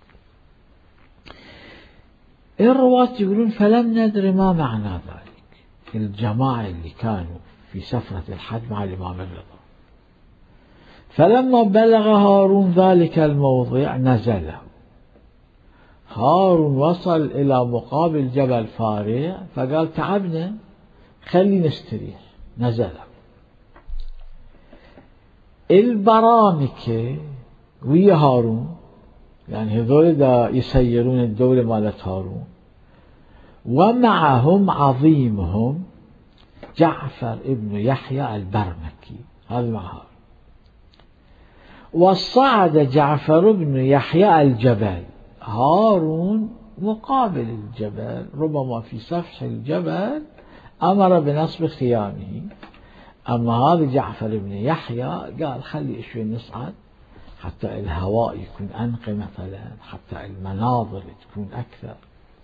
[SPEAKER 1] الرواة يقولون فلم ندري ما معنى ذلك، الجماعة اللي كانوا في سفرة الحج مع الإمام الرضا. فلما بلغ هارون ذلك الموضع نزله. هارون وصل إلى مقابل جبل فارع فقال تعبنا خلي نستريح، نزله. البرامكة ويا هارون، يعني هذول دا يسيرون الدولة مالت هارون، ومعهم عظيمهم جعفر ابن يحيى البرمكي، هذا مع هارون. وصعد جعفر بن يحيى الجبل، هارون مقابل الجبل، ربما في سفح الجبل أمر بنصب خيامه، أما هذا جعفر بن يحيى قال خلي شوي نصعد حتى الهواء يكون أنقى مثلا، حتى المناظر تكون أكثر.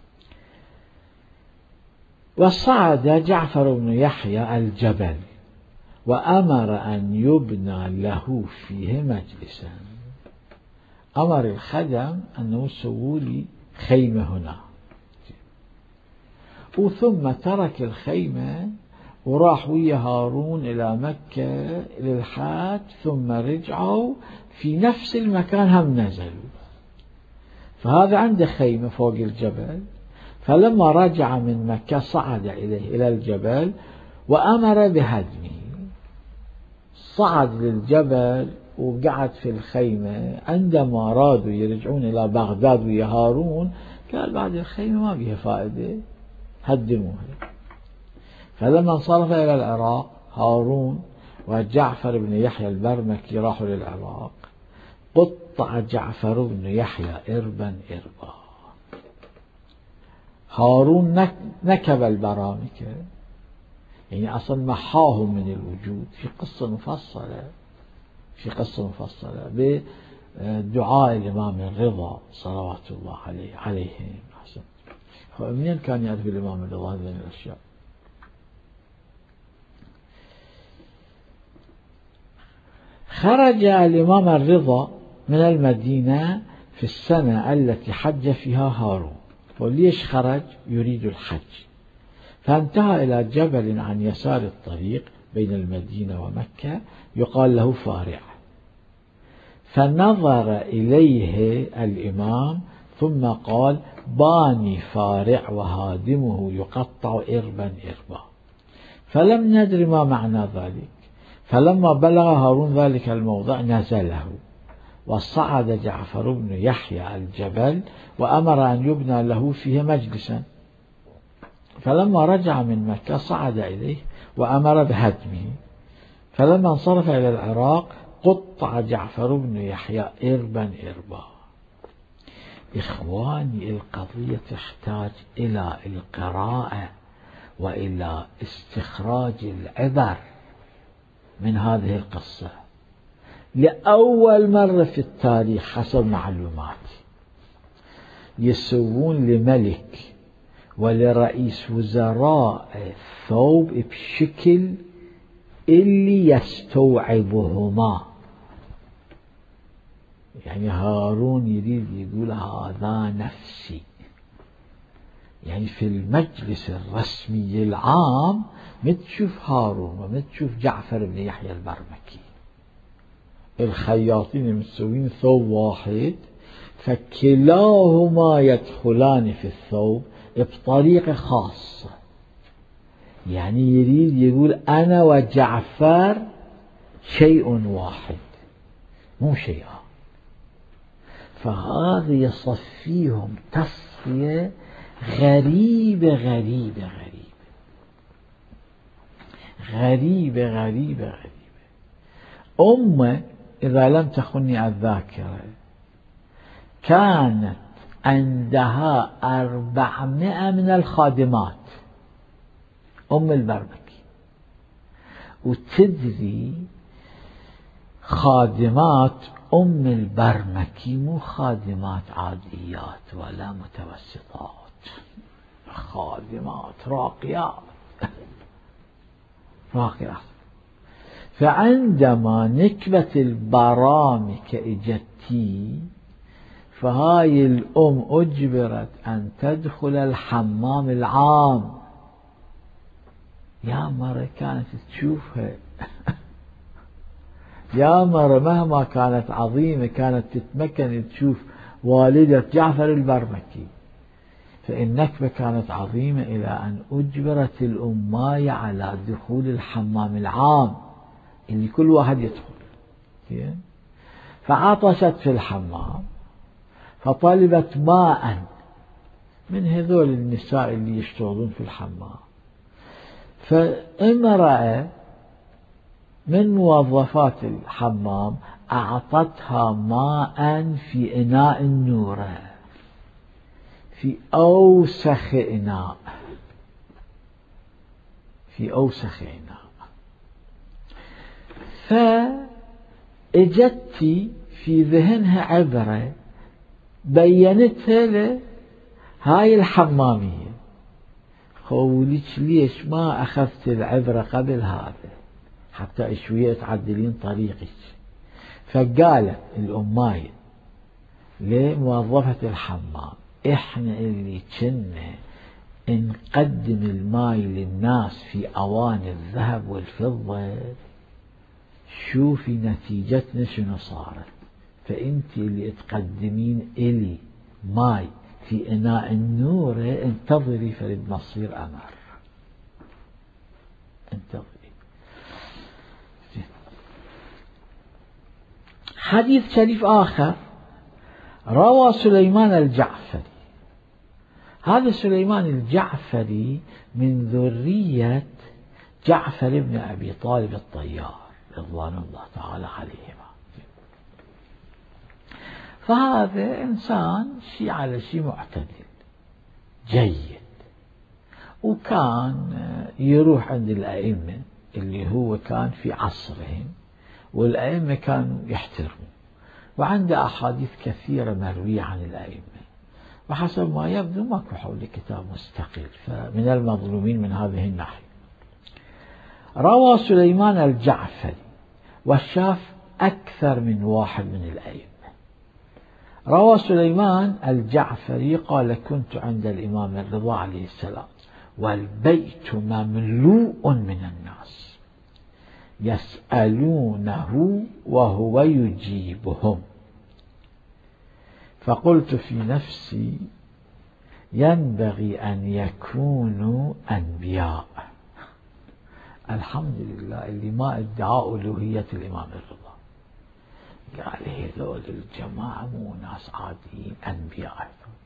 [SPEAKER 1] وصعد جعفر بن يحيى الجبل وأمر أن يبنى له فيه مجلسا، أمر الخدم أنه يسووا لي خيمة هنا، وثم ترك الخيمة وراح ويا هارون إلى مكة للحج، ثم رجعوا في نفس المكان هم نزلوا. فهذا عنده خيمة فوق الجبل، فلما رجع من مكة صعد إليه إلى الجبل وأمر بهدمه. صعد للجبل وقعد في الخيمة. عندما أرادوا يرجعون إلى بغداد ويا هارون قال بعد الخيمة ما بيها فائدة، هدموها. فلما انصرف إلى العراق هارون وجعفر بن يحيى البرمكي راحوا للعراق، قطع جعفر بن يحيى إربا إربا. هارون نكب البرامكة، يعني أصلا محاهم من الوجود، في قصة مفصلة بدعاء الإمام الرضا صلوات الله عليهم. منين كان يعرف الإمام الرضا هذه الأشياء؟ خرج الإمام الرضا من المدينة في السنة التي حج فيها هارون. وليش خرج؟ يريد الحج. فانتهى إلى جبل عن يسار الطريق بين المدينة ومكة يقال له فارع، فنظر إليه الإمام ثم قال: باني فارع وهادمه يقطع إربا إربا. فلم ندر ما معنى ذلك. فلما بلغ هارون ذلك الموضع نزله، وصعد جعفر بن يحيى الجبل وأمر أن يبنى له فيه مجلسا. فلما رجع من مكة صعد إليه وأمر بهدمه. فلما انصرف إلى العراق قطع جعفر بن يحيى إربا إربا. إخواني، القضية تحتاج إلى القراءة وإلى استخراج العبر من هذه القصة. لأول مرة في التاريخ حسب معلوماتي يسوون لملك ولرئيس وزراء ثوب بشكل اللي يستوعبهما. يعني هارون يريد يقول هذا نفسي، يعني في المجلس الرسمي العام متشوف هارون ومتشوف جعفر بن يحيى البرمكي، الخياطين مسوين ثوب واحد، فكلاهما يدخلان في الثوب بطريقة خاصة. يعني يريد يقول أنا وجعفر شيء واحد مو شيئا. فهذا يصفيهم تصفية غريبة غريبة غريبة غريبة غريبة غريبة. أمة إذا لم تخني الذاكرة كانت عندها 400 من الخادمات، أم البرمكي. وتدري خادمات أم البرمكي مو خادمات عاديات ولا متوسطات، خادمات راقيات راقيات. فعندما نكبت البرامكة اجتي، فهاي الأم أجبرت أن تدخل الحمام العام. يا مرة كانت تشوفها يا مرة مهما كانت عظيمة كانت تتمكن تشوف والدة جعفر البرمكي. فالنكبة كانت عظيمة إلى أن أجبرت الأماية على دخول الحمام العام اللي كل واحد يدخل. فعطشت في الحمام فطلبت ماء من هذول النساء اللي يشتغلون في الحمام. فامرأة من موظفات الحمام أعطتها ماء في إناء النورة، في أوسخ إناء، في أوسخ إناء. فإجت في ذهنها عبرة بينتها لهاي الحمامية. قولك ليش ما أخذت العبرة قبل هذا حتى شوية تعدلين طريقك؟ فقالت الأماية لموظفة الحمام: إحنا اللي كنا نقدم الماي للناس في أواني الذهب والفضة، شوفي نتيجتنا شنو صارت. فأنت اللي تقدمين إلي ماي في إناء النور، انتظري فرد مصير أمر، انتظري. حديث شريف آخر روى سليمان الجعفري. هذا سليمان الجعفري من ذرية جعفر بن أبي طالب الطيار رضوان الله تعالى عليهما. فهذا إنسان شيء على شيء معتدل جيد، وكان يروح عند الأئمة اللي هو كان في عصرهم، والأئمة كانوا يحترموا، وعنده أحاديث كثيرة مروية عن الأئمة، وحسب ما يبدو ماكو حول كتاب مستقل، فمن المظلومين من هذه الناحية. روى سليمان الجعفري وشاف أكثر من واحد من الأئمة. روى سليمان الجعفري قال: كنت عند الإمام الرضا عليه السلام والبيت مملوء من الناس يسألونه وهو يجيبهم، فقلت في نفسي ينبغي أن يكونوا أنبياء. الحمد لله اللي ما ادعاء ألوهية الإمام الرضا، قال هذول الجماعة مو ناس عاديين، أنبياء.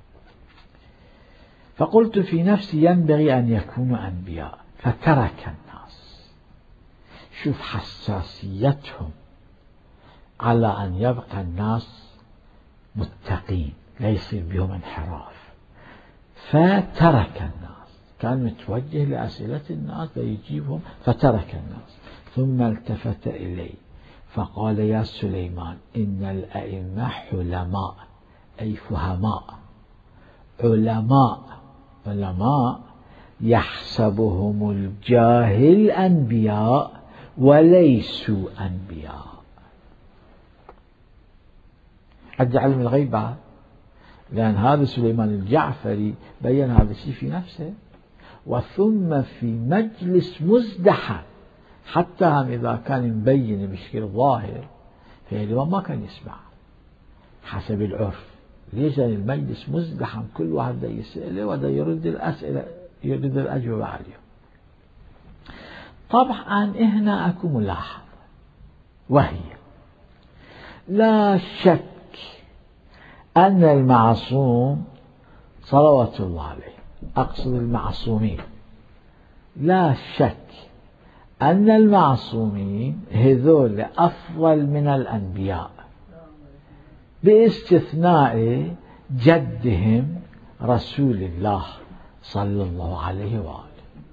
[SPEAKER 1] فقلت في نفسي ينبغي أن يكونوا أنبياء، فترك الناس. شوف حساسيتهم على أن يبقى الناس متقين لا يصير بهم انحراف، فترك الناس، كان متوجه لأسئلة الناس ليجيبهم، فترك الناس. ثم التفت إلي فقال: يا سليمان، إن الأئمة حلماء، أي فهماء، علماء يحسبهم الجاهل أنبياء وليسوا أنبياء. عد علم الغيب بعد، لأن هذا سليمان الجعفري بين هذا الشيء في نفسه، وثم في مجلس مزدحم، حتى هم إذا كان مبين بشكل ظاهر فالإمام ما كان يسمع حسب العرف. ليش؟ لأن المجلس مزدحم، كل واحد دا يسأله ودا يرد الأسئلة، يرد الأجوبة عليه. طبعا هنا أكو ملاحظة، وهي لا شك أن المعصوم صلوات الله عليه، أقصد المعصومين، لا شك أن المعصومين هذول أفضل من الأنبياء، باستثناء جدهم رسول الله صلى الله عليه وآله.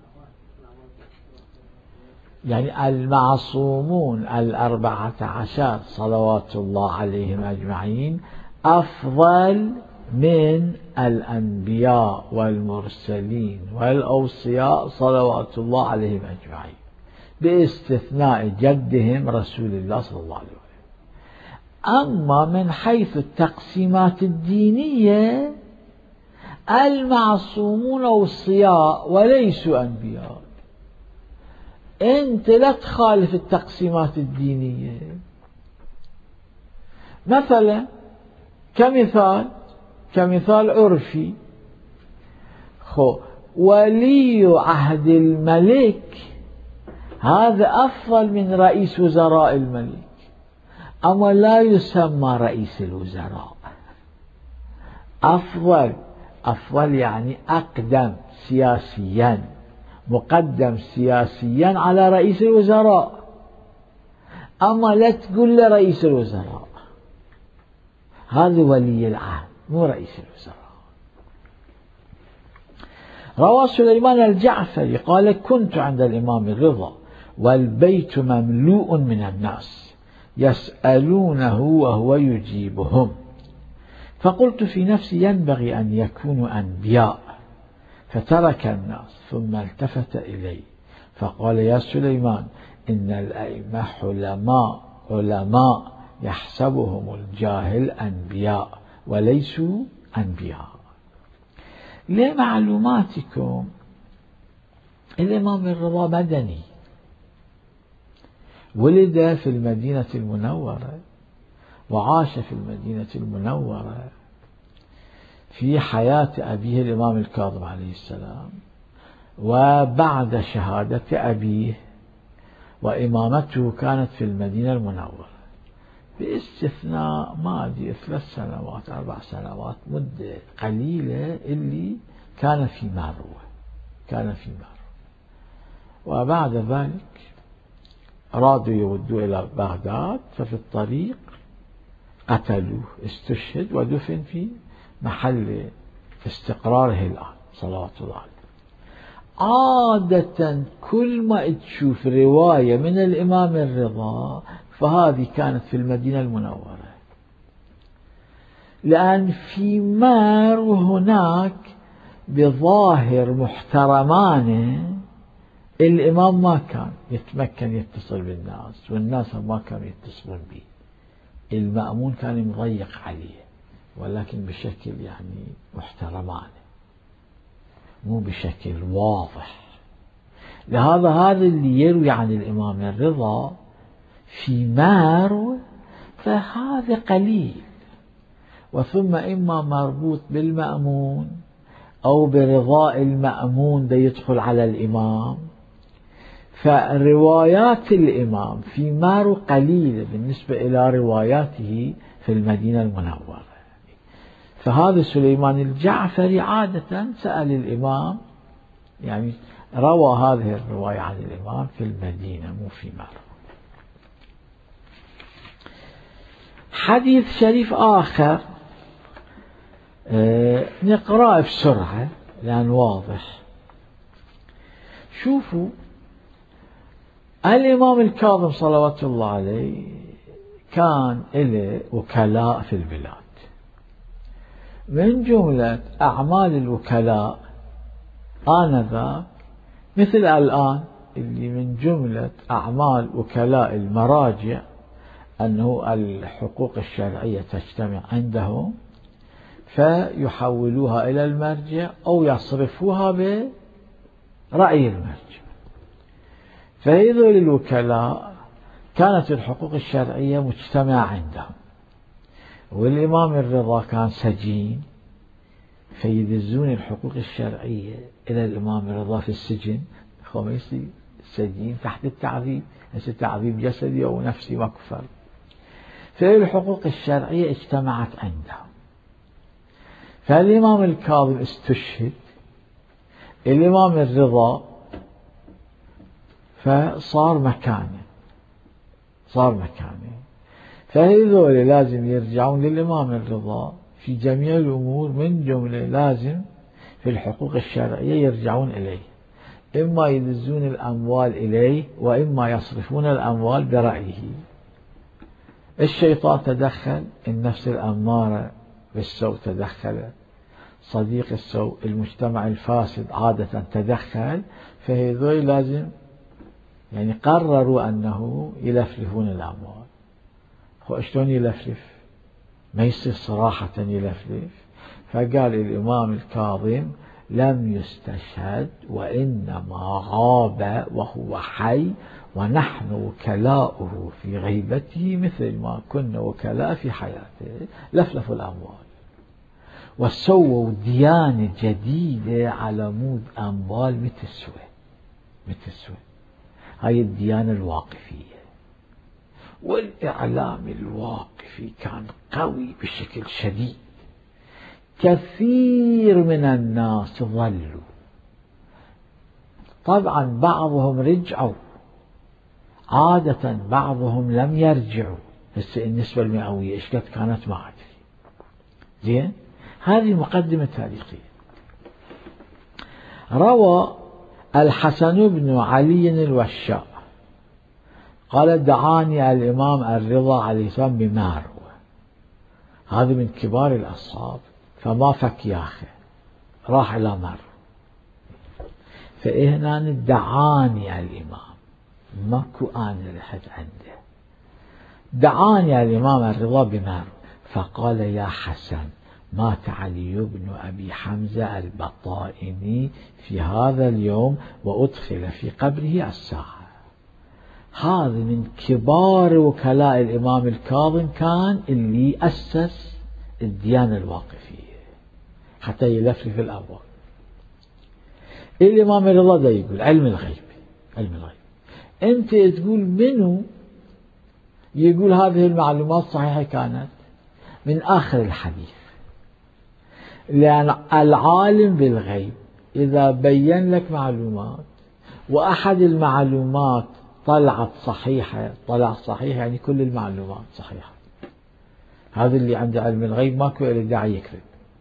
[SPEAKER 1] يعني المعصومون 14 صلوات الله عليهم أجمعين أفضل من الأنبياء والمرسلين والأوصياء صلوات الله عليهم أجمعين، باستثناء جدهم رسول الله صلى الله عليه وسلم. أما من حيث التقسيمات الدينية المعصومون أوصياء وليسوا أنبياء. أنت لا تخالف التقسيمات الدينية. مثلا كمثال عرفي، ولي عهد الملك هذا أفضل من رئيس وزراء الملك، أما لا يسمى رئيس الوزراء. أفضل يعني أقدم سياسيا، مقدم سياسيا على رئيس الوزراء، أما لا تقول له رئيس الوزراء، هذا ولي العهد مو رئيس الوزراء. روى سليمان الجعفري قال: كنت عند الإمام الرضا والبيت مملوء من الناس يسألونه وهو يجيبهم، فقلت في نفسي ينبغي أن يكونوا أنبياء، فترك الناس ثم التفت إلي فقال: يا سليمان، إن الأئمة علماء يحسبهم الجاهل أنبياء وليسوا أنبياء. لمعلوماتكم الإمام الرضا مدني، ولد في المدينة المنورة وعاش في المدينة المنورة في حياة أبيه الإمام الكاظم عليه السلام، وبعد شهادة أبيه وإمامته كانت في المدينة المنورة. باستثناء ما أدري 3 سنوات 4 سنوات مدة قليلة اللي كان في مروة، كان في مروة. وبعد ذلك أرادوا يودوه إلى بغداد، ففي الطريق قتلوه، استشهد ودفن في محل استقراره الآن صلوات الله عليه. عادة كل ما تشوف رواية من الإمام الرضا فهذه كانت في المدينة المنورة، لأن في مارو هناك بظاهر محترمان الإمام ما كان يتمكن يتصل بالناس، والناس ما كانوا يتصلون به. المأمون كان مضيق عليه، ولكن بشكل يعني محترمان، مو بشكل واضح. لهذا هذا اللي يروي عن الإمام الرضا في مارو فهذا قليل، وثم إما مربوط بالمأمون أو برضاء المأمون دا يدخل على الإمام. فروايات الإمام في مارو قليلة بالنسبة إلى رواياته في المدينة المنورة. فهذا سليمان الجعفري عادة سأل الإمام، يعني روى هذه الرواية عن الإمام في المدينة مو في مارو. حديث شريف آخر نقرأه بسرعة لأن واضح. شوفوا الإمام الكاظم صلوات الله عليه كان له وكلاء في البلاد. من جملة أعمال الوكلاء آنذاك مثل الآن اللي من جملة أعمال وكلاء المراجع أنه الحقوق الشرعية تجتمع عندهم فيحولوها إلى المرجع أو يصرفوها برأي المرجع. فهذول الوكلاء كانت الحقوق الشرعية مجتمعة عندهم، والإمام الرضا كان سجين، فيدزون الحقوق الشرعية إلى الإمام الرضا في السجن. خميسي السجين تحت التعذيب، هسه تعذيب جسدي أو نفسي ما كفر. فالحقوق الشرعية اجتمعت عندهم. فالإمام الكاظم استشهد، الإمام الرضا فصار مكانه، صار مكانه. فهذول لازم يرجعون للإمام الرضا في جميع الأمور، من جملة لازم في الحقوق الشرعية يرجعون إليه، إما يدزون الأموال إليه وإما يصرفون الأموال برأيه. الشيطان تدخل، النفس الأمارة بالسوء تدخلت، صديق السوء المجتمع الفاسد عادة تدخل. فهذول لازم يعني قرروا أنه يلفلفون الأموال. شلون يلفلف؟ ما يصير صراحة يلفلف. فقال الإمام الكاظم لم يستشهد وإنما غاب وهو حي، ونحن وكلاؤه في غيبته مثل ما كنا وكلاء في حياته. لفلفوا الأموال وسووا ديانة جديدة على مود أموال متسوى. هاي الديانة الواقفية. والإعلام الواقفي كان قوي بشكل شديد. كثير من الناس ظلوا، طبعا بعضهم رجعوا، عادة بعضهم لم يرجعوا. هسه النسبة المئوية ايش قد كانت ما أدري. زين، هذه مقدمة تاريخية. روى الحسن بن علي الوشاء قال دعاني الإمام الرضا عليه السلام بماروة، هذا من كبار الأصحاب، فما فك ياخي، راح إلى ماروة. فهنا دعاني الإمام، ماكو أنا رحت عنده، دعاني الإمام الرضا بماروة فقال يا حسن مات علي بن أبي حمزة البطائني في هذا اليوم وأدخل في قبره الساعة. هذا من كبار وكلاء الإمام الكاظم، كان اللي أسس الديانة الواقفية حتى يلفلف الأموال. الإمام الرضا دا يقول علم الغيب، علم الغيب. أنت تقول منو يقول هذه المعلومات صحيحة كانت من آخر الحديث، لأن العالم بالغيب إذا بين لك معلومات وأحد المعلومات طلع صحيحة يعني كل المعلومات صحيحة، هذا اللي عنده علم الغيب ماكو له داعي يكذب.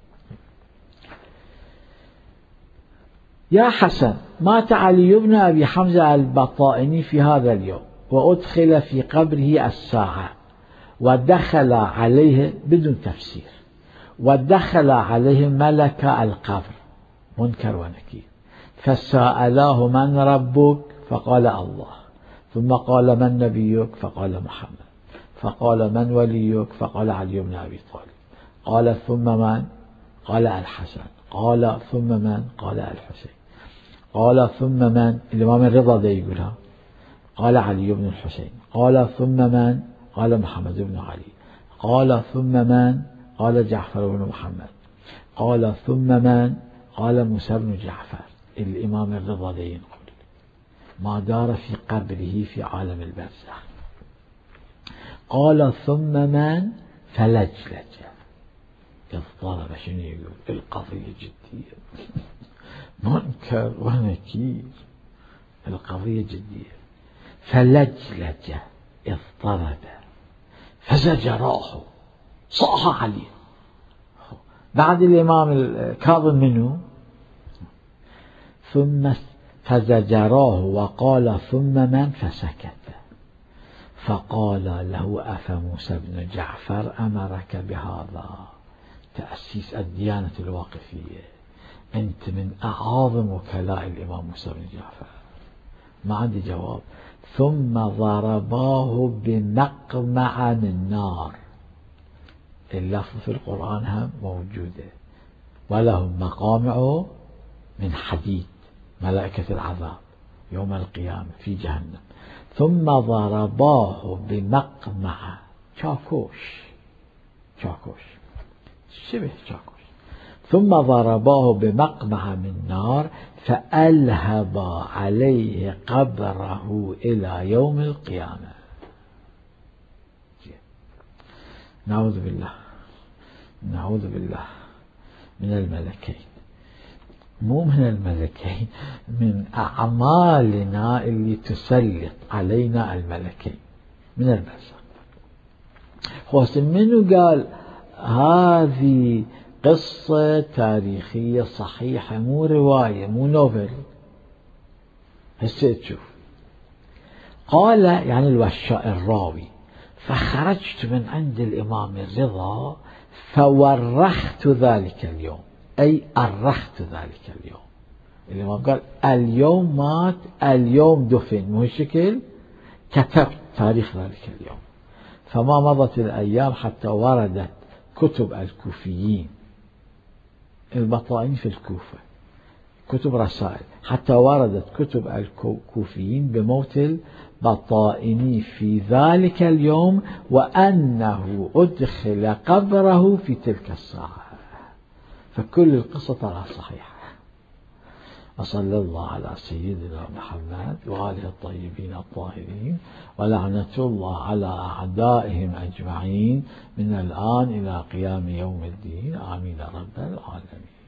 [SPEAKER 1] يا حسن، مات علي بن أبي حمزة البطائني في هذا اليوم، وأدخل في قبره الساعة، ودخل عليه بدون تفسير، ودخل عليه ملك القبر منكر ونكير، فسألاه من ربك؟ فقال الله. ثم قال من نبيك؟ فقال محمد. فقال من وليك؟ فقال علي بن أبي طالب. قال ثم من؟ قال الحسن. قال ثم من؟ قال الحسين. قال ثم من؟ الإمام الرضا ده يقولها. قال علي بن الحسين. قال ثم من؟ قال محمد بن علي. قال ثم من؟ قال جعفر بن محمد. قال ثم من؟ قال موسى بن جعفر. الإمام الرضا ده ينقل ما دار في قبره في عالم البرزخ. قال ثم من؟ فلجلج، اضطرب. شنو يقول؟ القضية جدية منكر ونكير، القضية جدية. فلجلج، اضطرب، فزجراه، صاح عليه. بعد الإمام الكاظم منه ثم فزجراه وقال ثم من؟ فسكت. فقال له أفموسى بن جعفر أمرك بهذا؟ تأسيس الديانة الواقفية، أنت من أعظم وكلاء الإمام موسى بن جعفر. ما عندي جواب. ثم ضرباه بمقمع من نار، اللفظ في القرآن هم موجودة، ولهم مقامع من حديد، ملائكة العذاب يوم القيامة في جهنم. ثم ضرباه بمقمع، شاكوش شبه شاكوش. ثم ضرباه بمقمع من نار فألهب عليه قبره إلى يوم القيامة. نعوذ بالله من الملكين، مو من الملكين، من أعمالنا اللي تسلط علينا الملكين من البرزخ. خوسم منو قال هذه قصة تاريخية صحيحة، مو رواية، مو نوفل. هسه تشوف. قال يعني الراوي، فخرجت من عند الإمام الرضا فورخت ذلك اليوم، أي أرخت ذلك اليوم. الإمام قال اليوم مات، اليوم دفن، مو شكل، كتبت تاريخ ذلك اليوم. فما مضت الأيام حتى وردت كتب الكوفيين، البطائني في الكوفة، كتب رسائل، حتى وردت كتب الكوفيين بموت البطائني في ذلك اليوم، وأنه أدخل قبره في تلك الساعة. فكل القصة طلعت صحيحة. وصلى الله على سيدنا محمد وآله الطيبين الطاهرين، ولعنة الله على أعدائهم أجمعين من الآن إلى قيام يوم الدين. آمين رب العالمين.